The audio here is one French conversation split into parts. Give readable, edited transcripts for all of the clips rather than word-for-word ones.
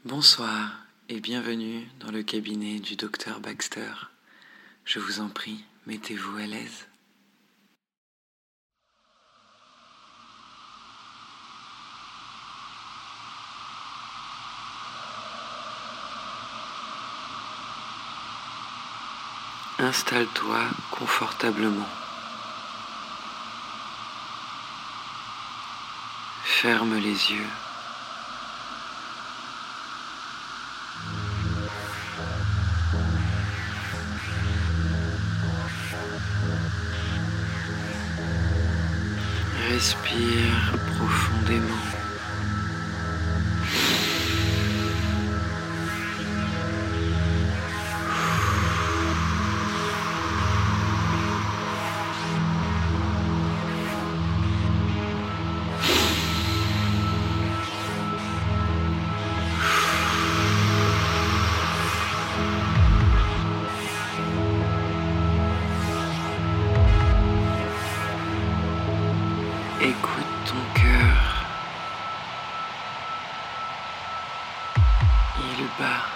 Bonsoir et bienvenue dans le cabinet du docteur Baxter. Je vous en prie, mettez-vous à l'aise. Installe-toi confortablement. Ferme les yeux. Respire profondément. Écoute ton cœur. Il bat.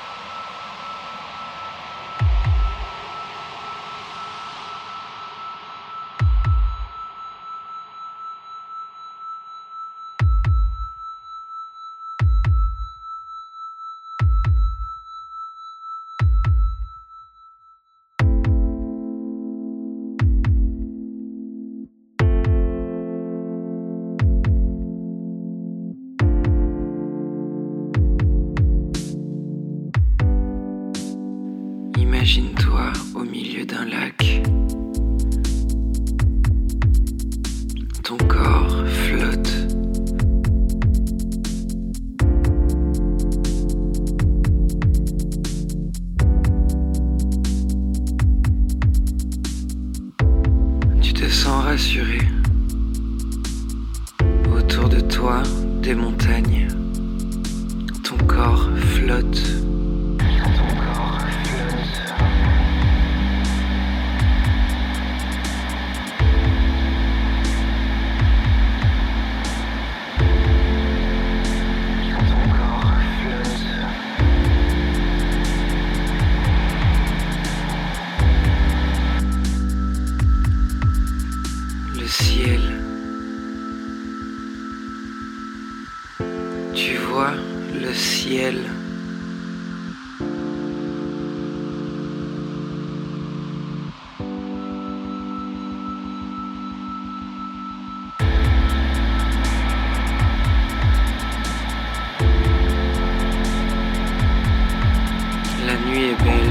Imagine-toi au milieu d'un lac. Ton corps flotte. Tu te sens rassuré. Autour de toi, des montagnes. Ton corps flotte. Le ciel. Tu vois le ciel. La nuit est belle.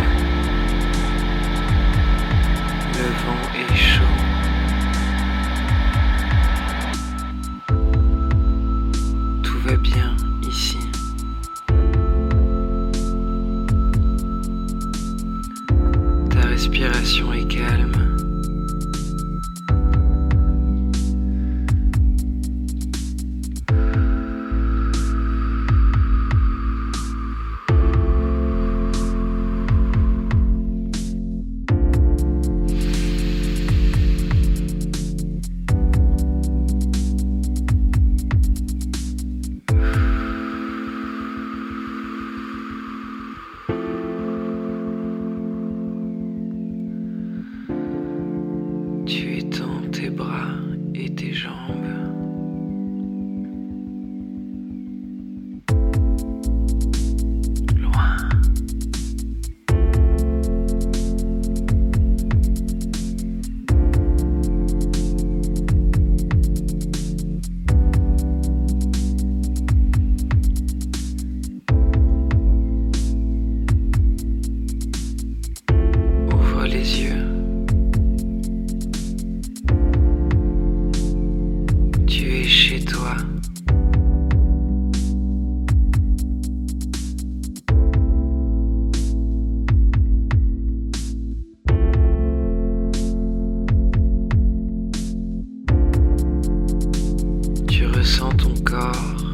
Le vent est chaud. Tout va bien ici. Ta respiration est calme. Tu étends tes bras et tes jambes. Loin. Ouvre les yeux. Tu es chez toi. Tu ressens ton corps.